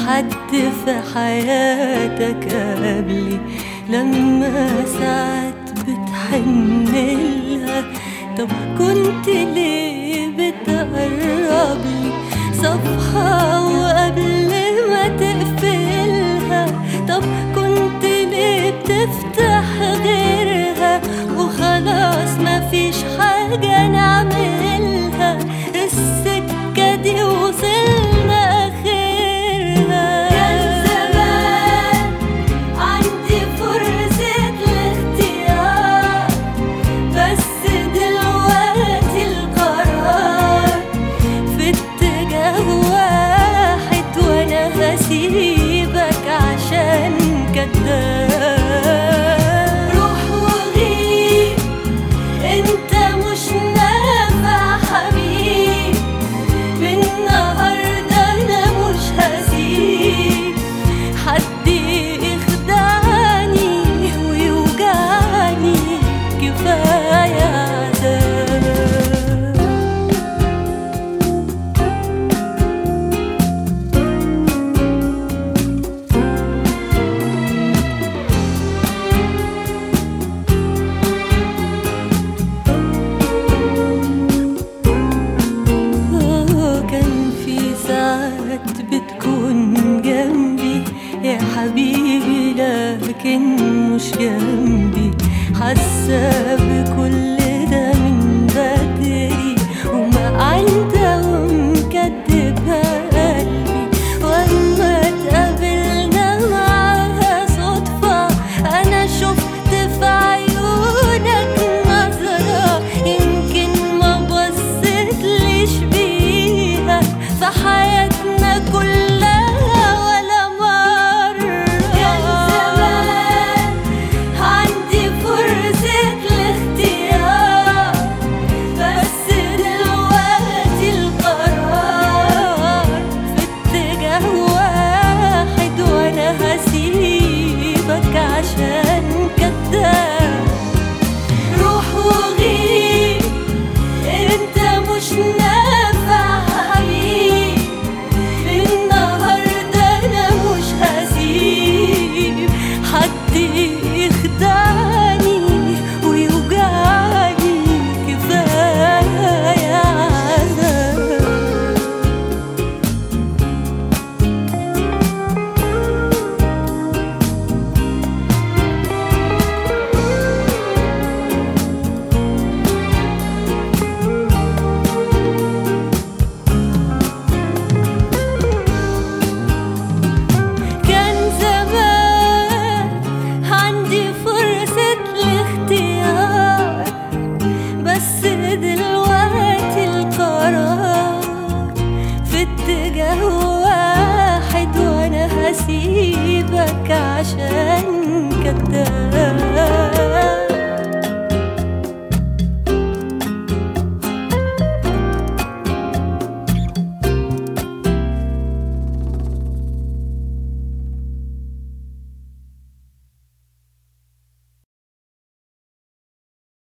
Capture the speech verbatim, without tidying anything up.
حد في حياتك قبلي لما ساعات بتحنلها؟ طب كنت ليه بتقربلي صفحة وقبل ما تقفلها؟ طب كنت ليه بتفتح غيرها وخلاص مفيش حاجة نعملها؟ السكة دي وصلنا آخرها. كان زمان عندي فرصة الاختيار، بس دلوقتي القرار في اتجاه واحد، وانا هسيبك عشان كداب. روح وغيب، انت مش نافع حبيب، من النهارده انا مش هسيب حد يخدعني ويوجعني، كفايه عذاب. بتكون جنبي يا حبيبي لكن مش جنبي، حاسة بكل